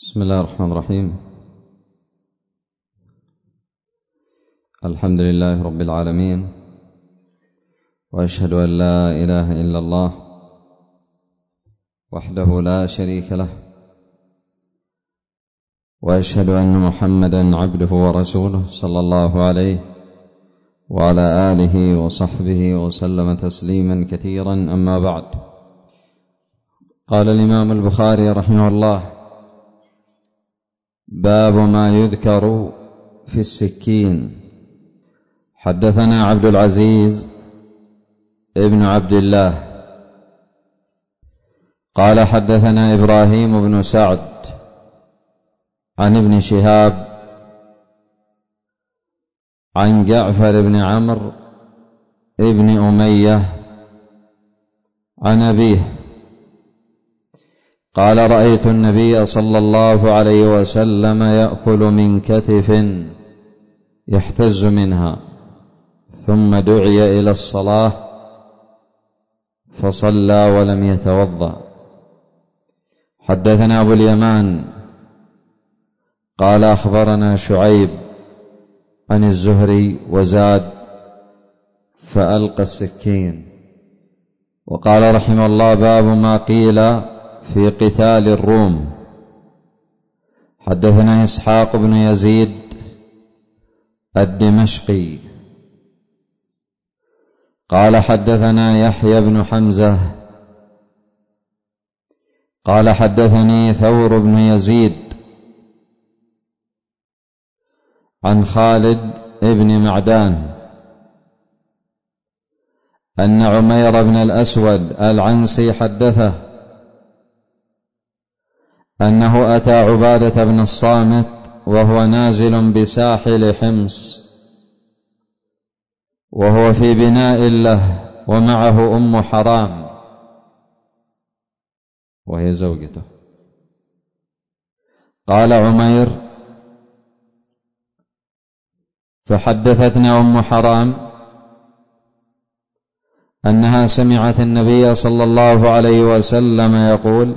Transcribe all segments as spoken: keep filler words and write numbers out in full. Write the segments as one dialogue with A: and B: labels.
A: بسم الله الرحمن الرحيم. الحمد لله رب العالمين، وأشهد أن لا إله إلا الله وحده لا شريك له، وأشهد أن محمدًا عبده ورسوله صلى الله عليه وعلى آله وصحبه وسلم تسليما كثيرا. أما بعد، قال الإمام البخاري رحمه الله: باب ما يذكر في السكين. حدثنا عبد العزيز ابن عبد الله قال حدثنا إبراهيم بن سعد عن ابن شهاب عن جعفر بن عمرو ابن أمية عن أبيه قال: رأيت النبي صلى الله عليه وسلم يأكل من كتف يحتز منها، ثم دعي إلى الصلاة فصلى ولم يتوضأ. حدثنا أبو اليمان قال أخبرنا شعيب عن الزهري وزاد: فألقى السكين. وقال رحمه الله: باب ما قيل في قتال الروم. حدثنا إسحاق بن يزيد الدمشقي قال حدثنا يحيى بن حمزة قال حدثني ثور بن يزيد عن خالد بن معدان أن عمير بن الأسود العنسي حدثه أنه أتى عبادة بن الصامت وهو نازل بساحل حمص، وهو في بناء له ومعه أم حرام وهي زوجته. قال عمير: فحدثتنا أم حرام أنها سمعت النبي صلى الله عليه وسلم يقول: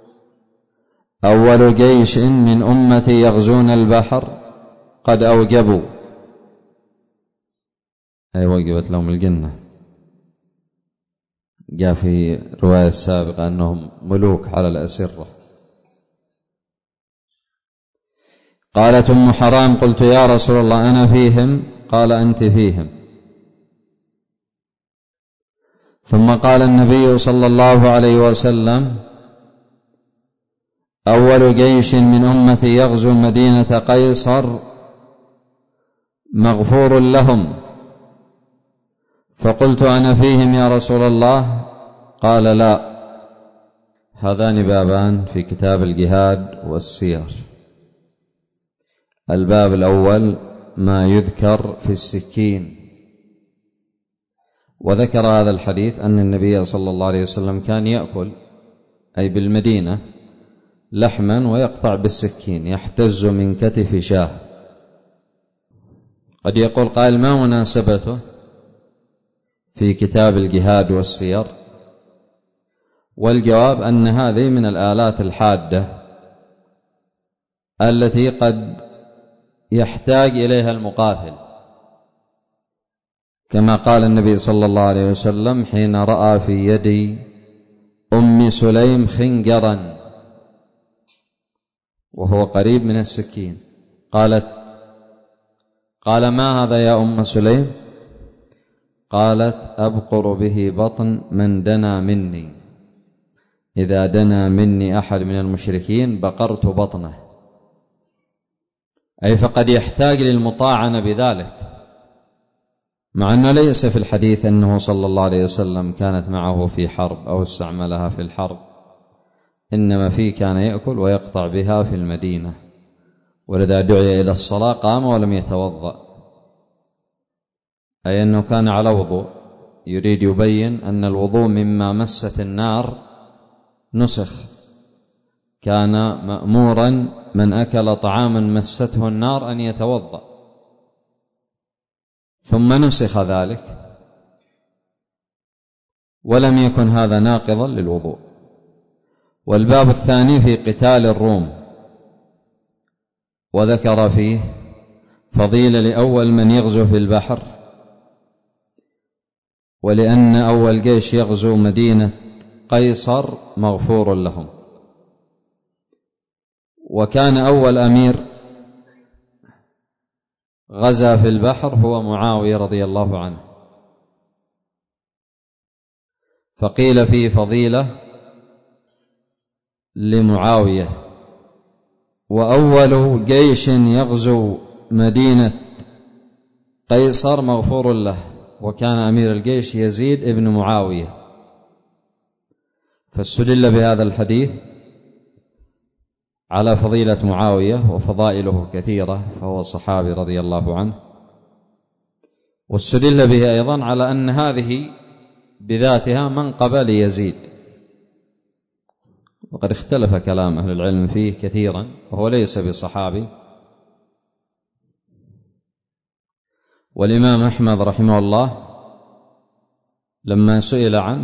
A: أول جيش من أمتي يغزون البحر قد أوجبوا، أي وجبت لهم الجنة. جاء في رواية سابقة أنهم ملوك على الأسرة. قالت أم حرام: قلت يا رسول الله أنا فيهم؟ قال: أنت فيهم. ثم قال النبي صلى الله عليه وسلم: أول جيش من أمتي يغزو مدينة قيصر مغفور لهم. فقلت أنا فيهم يا رسول الله؟ قال: لا. هذان بابان في كتاب الجهاد والسير. الباب الأول ما يذكر في السكين. وذكر هذا الحديث أن النبي صلى الله عليه وسلم كان يأكل أي بالمدينة لحما ويقطع بالسكين، يحتز من كتف شاه. قد يقول قائل: ما مناسبته في كتاب الجهاد والسير؟ والجواب أن هذه من الآلات الحادة التي قد يحتاج إليها المقاتل، كما قال النبي صلى الله عليه وسلم حين رأى في يد أم سليم خنجرا وهو قريب من السكين، قالت قال: ما هذا يا أم سليم؟ قالت: أبقر به بطن من دنا مني، إذا دنا مني أحد من المشركين بقرت بطنه، أي فقد يحتاج للمطاعنة بذلك، مع أنه ليس في الحديث أنه صلى الله عليه وسلم كانت معه في حرب أو استعملها في الحرب، إنما فيه كان يأكل ويقطع بها في المدينة، ولذا دعي إلى الصلاة قام ولم يتوضأ، أي أنه كان على وضوء. يريد يبين أن الوضوء مما مست النار نسخ، كان مأمورا من أكل طعاما مسته النار أن يتوضأ، ثم نسخ ذلك ولم يكن هذا ناقضا للوضوء. والباب الثاني في قتال الروم. وذكر فيه فضيلة لأول من يغزو في البحر، ولأن أول جيش يغزو مدينة قيصر مغفور لهم. وكان أول أمير غزا في البحر هو معاوية رضي الله عنه، فقيل فيه فضيلة لمعاوية. وأول جيش يغزو مدينة قيصر مغفور له، وكان أمير الجيش يزيد ابن معاوية. فاستدل بهذا الحديث على فضيلة معاوية، وفضائله كثيرة، فهو صحابي رضي الله عنه. واستدل به أيضا على أن هذه بذاتها منقبة ليزيد، وقد اختلف كلام أهل العلم فيه كثيرا، وهو ليس بصحابي. والإمام أحمد رحمه الله لما سئل عنه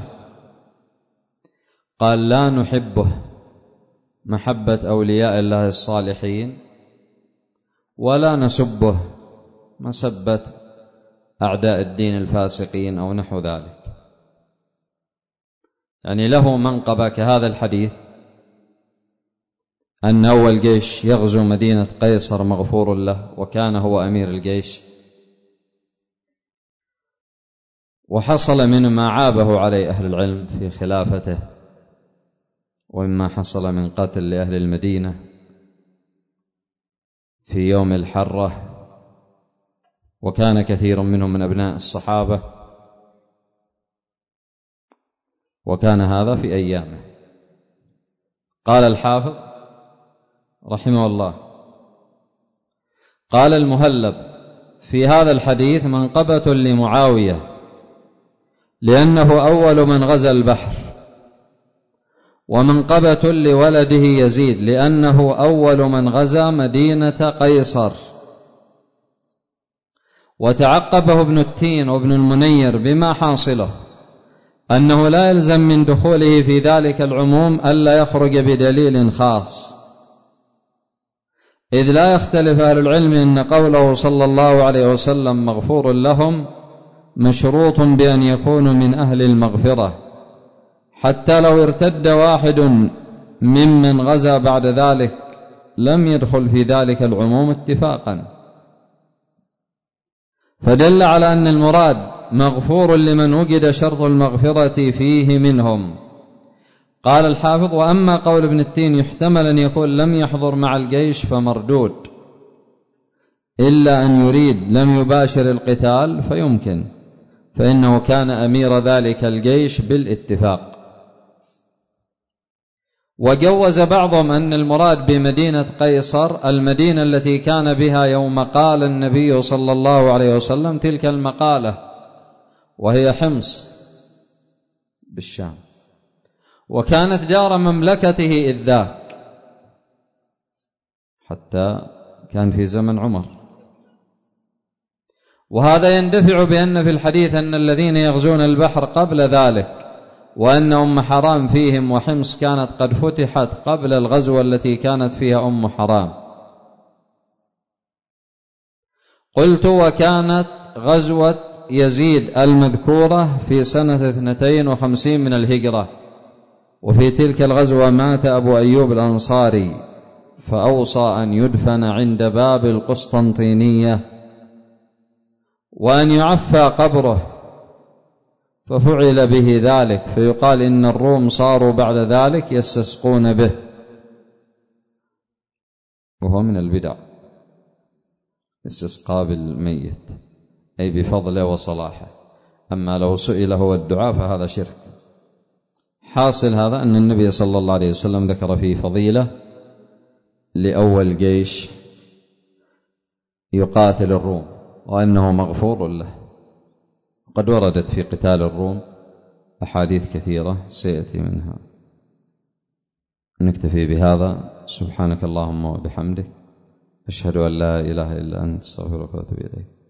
A: قال: لا نحبه محبة أولياء الله الصالحين، ولا نسبه مسبة أعداء الدين الفاسقين أو نحو ذلك. يعني له منقبة كهذا الحديث أن أول جيش يغزو مدينة قيصر مغفور له، وكان هو أمير الجيش. وحصل من ما عابه عليه أهل العلم في خلافته، ومما حصل من قتل لأهل المدينة في يوم الحرة، وكان كثير منهم من أبناء الصحابة، وكان هذا في أيامه. قال الحافظ رحمه الله: قال المهلب في هذا الحديث منقبة لمعاوية، لأنه أول من غزا البحر، ومنقبة لولده يزيد، لأنه أول من غزا مدينة قيصر. وتعقبه ابن التين وابن المنير بما حاصله أنه لا يلزم من دخوله في ذلك العموم ألا يخرج بدليل خاص، إذ لا يختلف أهل العلم أن قوله صلى الله عليه وسلم مغفور لهم مشروط بأن يكونوا من أهل المغفرة، حتى لو ارتد واحد ممن غزا بعد ذلك لم يدخل في ذلك العموم اتفاقا. فدل على أن المراد مغفور لمن وجد شرط المغفرة فيه منهم. قال الحافظ: وأما قول ابن التين يحتمل أن يكون لم يحضر مع الجيش فمردود، إلا أن يريد لم يباشر القتال فيمكن، فإنه كان أمير ذلك الجيش بالاتفاق. وجوز بعضهم أن المراد بمدينة قيصر المدينة التي كان بها يوم قال النبي صلى الله عليه وسلم تلك المقالة، وهي حمص بالشام، وكانت دار مملكته إذ ذاك، حتى كان في زمن عمر. وهذا يندفع بأن في الحديث أن الذين يغزون البحر قبل ذلك، وأن أم حرام فيهم، وحمص كانت قد فتحت قبل الغزوة التي كانت فيها أم حرام. قلت: وكانت غزوة يزيد المذكورة في سنة اثنتين وخمسين من الهجرة، وفي تلك الغزوة مات أبو أيوب الأنصاري، فأوصى أن يدفن عند باب القسطنطينية، وأن يعفى قبره، ففعل به ذلك، فيقال إن الروم صاروا بعد ذلك يستسقون به، وهو من البدع استسقاء بالميت، أي بفضله وصلاحه. أما لو سئل هو الدعاء فهذا شرك. حاصل هذا أن النبي صلى الله عليه وسلم ذكر فيه فضيلة لأول جيش يقاتل الروم، وأنه مغفور له. قد وردت في قتال الروم أحاديث كثيرة سيأتي منها. نكتفي بهذا. سبحانك اللهم وبحمدك، أشهد أن لا إله إلا أنت، استغفرك وأتوب إليك.